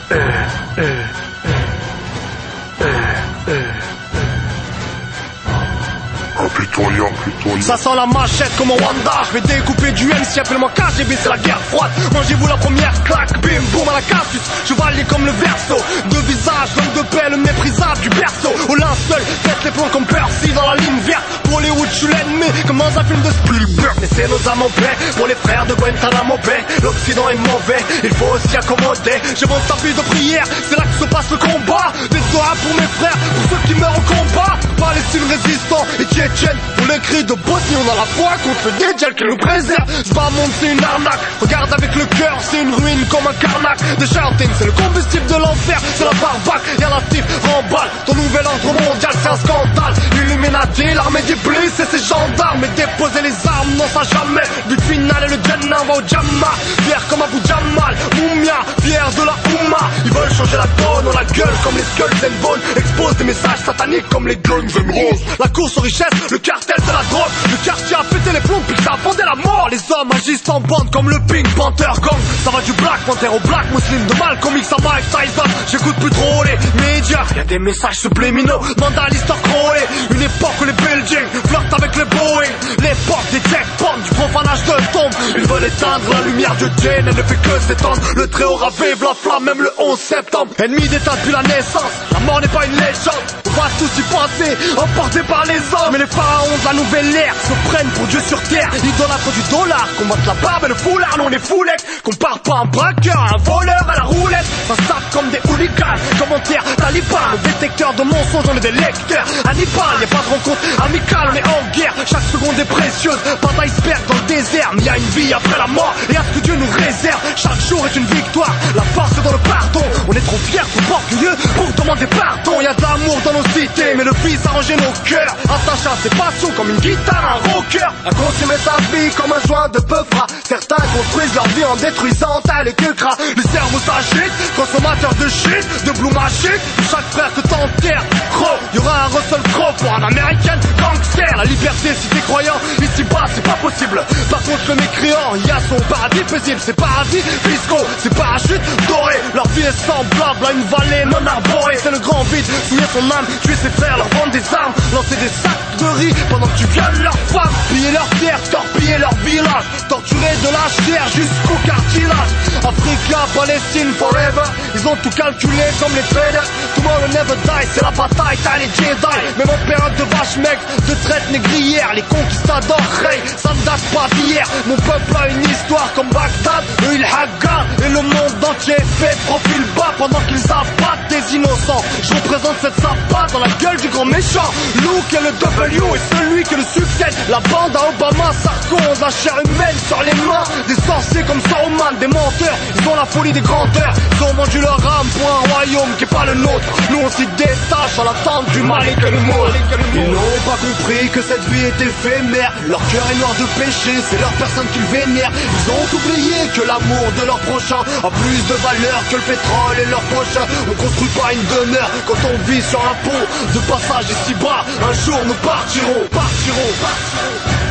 Ça sent la machette comme au Wanda. Je vais découper du MC, appelle-moi KGB, c'est la guerre froide. Mangez-vous la première claque, bim boum à la Cassius. Chevalier comme le verso, deux visages, l'homme de paix, le méprisable du berceau. Au linceul, faites les plans comme Percy dans la ligne verte. Pour Hollywood, je suis l'ennemi, comme dans un film de Spielberg. Laissez nos âmes en paix, pour les frères de Guantanamo Bay. L'Occident est mauvais, il faut aussi accommoder. Je mon tapis de prière, c'est là que se passe le combat. Des doigts pour mes frères, pour ceux qui meurent au combat. Palestine résistant et Tchétchène, pour les cris de Bosnie, on a la foi contre le Djel qui nous préserve. Ce bas monde c'est une arnaque, regarde avec le cœur, c'est une ruine comme un carnac. De Chartine, c'est le combustible de l'enfer, c'est la barbaque, y'a la tif, remballe. Ton nouvel ordre mondial, c'est un scandale. Illuminati, l'armée d'Iblis et ses gendarmes. Et déposer les armes, non ça jamais. But final et le Jannah va au Jamma. Fier comme Abu Jamal, Moumia, fier de la Oumma. Ils veulent changer la donne, on la gueule comme les Skulls and Bones. Expose des messages sataniques comme les Guns and Roses. La course aux richesses, le cartel de la drogue. Le quartier a pété les plombs puis ça a fondé la mort. Les hommes agissent en bande comme le Pink Panther Gang. Ça va du Black Panther au Black Muslim, de Malcolm X à Mike Tyson. J'écoute plus trop les médias, y'a des messages subliminaux. Demande à l'histoire Crowley. Une époque où les Belgiens flirtent avec les Boeing. L'époque des checkpoints, du profanage de tombes. Ils veulent éteindre la lumière de Jane, elle ne fait que s'étendre. Le Très-Haut ravive la flamme même le 11 septembre. Ennemi d'État depuis la naissance, la mort n'est pas une légende. On va tous y penser, emportés par les hommes. Mais les pharaons de la nouvelle ère se prennent pour Dieu sur terre. Idolâtres du dollar, combattent la barbe et le foulard. Nous on est foulecs, compare pas un braqueur à un voleur à la roulette. Ça se tape comme des hooligans, commentaires Taliban. Le détecteur de mensonges, on est des lecteurs. Hannibal, y'a pas de rencontre amicale, on est en guerre. Chaque seconde est précieuse, pas d'iceberg dans le désert. Mais y'a une vie après la mort, et à ce que Dieu nous réserve. Chaque jour est une victoire, la force est dans le pardon. On est trop fiers, trop orgueilleux pour demander pardon. Y'a de l'amour dans nos cités, mais le vice a rangé nos cœurs. Attaché à ses passions comme une guitare, un rocker. À consommer sa vie comme un joint de peufra. Certains construisent leur vie en détruisant tel et que cra. Le cerveau s'agite, consommateur de shit, de blue magic. Chaque frère que t'enterre, gros, y'aura un Russell Crowe pour un américain gangster. La liberté si t'es croyant, ici bas c'est pas possible. Par contre le mécréant, y a son paradis paisible. C'est paradis fiscaux, c'est parachute doré. Leur vie est semblable à une vallée non arborée. C'est le grand vide, souiller son âme, tuer ses frères, leur vendre des armes, lancer des sacs de riz pendant que tu violes leurs femmes. Piller leur terre, torpiller leur village, torturer de la chair jusqu'au cartilage. Africa, Palestine, forever. Ils ont tout calculé comme les traders. Tomorrow never die, c'est la bataille, t'as les Jedi. Même en période de vache maigre, de traite négrière, les conquistadors rayent, ça ne date pas d'hier. Mon peuple a une histoire comme Bagdad, eux ils hagards. Et le monde entier fait profil bas pendant qu'ils abattent des innocents. Je représente cette sapate dans la gueule du grand méchant. Luke et le W et celui qui le succède. La bande à Obama, Sarko ont de la chair humaine sur les mains. Des sorciers comme Saruman, des menteurs. Ils ont la folie des grandeurs. Ils ont vendu leur âme pour un royaume qui est pas le nôtre. Nous on s'y détache à l'attente du mal et que le mot. Ils n'ont pas compris que cette vie est éphémère. Leur cœur est noir de péché, c'est leur personne qu'ils vénèrent. Ils ont oublié que l'amour de leur prochain a plus de valeur que le pétrole et leur prochain. On construit pas une demeure quand on vit sur un pont de passage ici-bas. Un jour nous partirons.